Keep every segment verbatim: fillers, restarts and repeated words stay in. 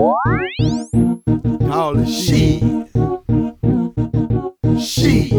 Call it shit. Shit.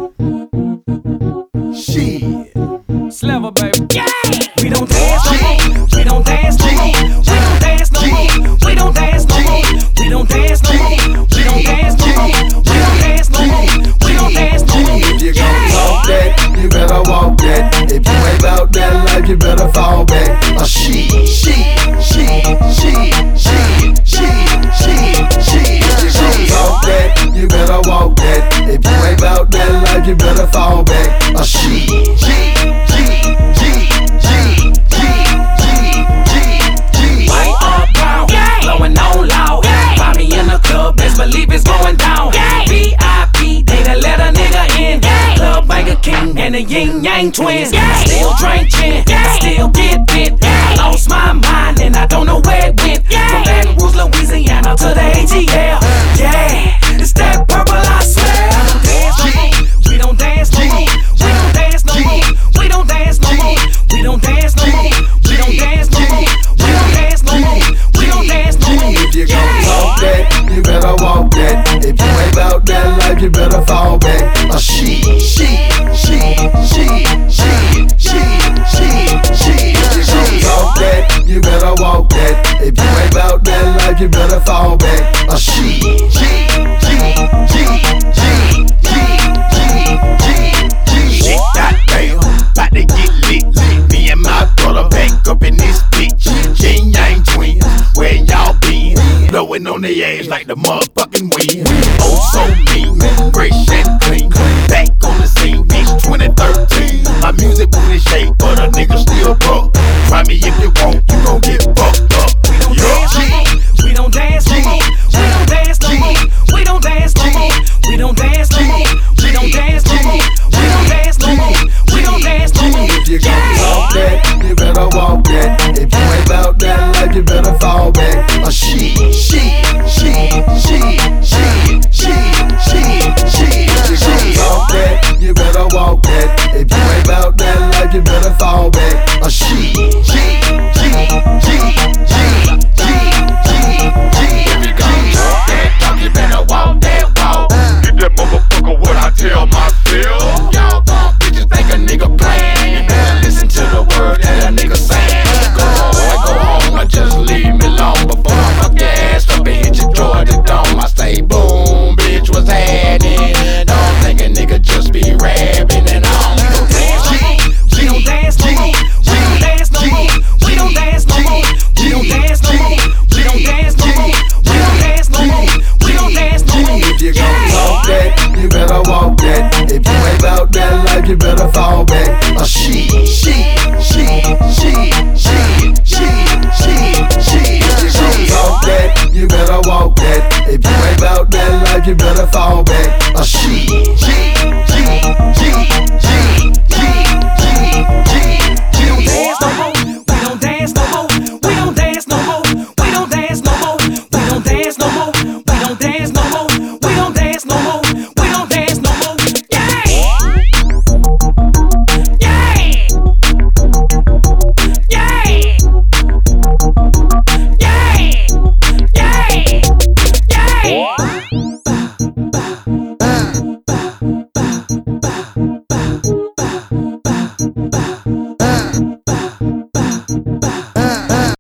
Shit. Sliver, baby. Yeah. We don't dance no more. We don't dance no more. We don't dance no more. We don't dance no more. We don't dance no more. We don't dance no more. We don't dance no more. We don't dance no more. If you gon' talk that, you better walk that. If you ain't bout that life, you better fall back. A she, she, she, she, she, she, she, she. If you gon' talk that, you better walk that. If you ain't bout that life, you better fall back. A she, she, she, she, she, she, she, she. White or brown, blowing on loud. Find me in the club, best believe it's going down. V I P, they done let a nigga in. Club Banker King and the Yin Yang Twins. Still drink gin, still get bit. Lost my mind and I don't know where it went. From Baton Rouge, Louisiana to the A T L. Yeah, it's that purple, I swear. We don't dance no more. We don't dance no more. We don't dance no more. We don't dance no more. We don't dance no more. We don't dance no more. We don't dance no more. If you gon' talk that, you better walk that. If you ain't bout that life, you better fall back. A she, she, she, she, she, she, she, she. If you gon' talk that, you better walk that. If you ain't bout that life, you better fall back. A she, she, she, she, she, she, she, she. Shit, goddamn, bout to get lit. Me and my brother back up in this bitch. Yin Yang Twins, where y'all been? Blowing on their ass like the motherfucking wind. Oh, so mean, fresh and clean. Back on the scene, bitch, twenty thirteen. My music booty shake, but a nigga still broke. Try me if you want, you gon' get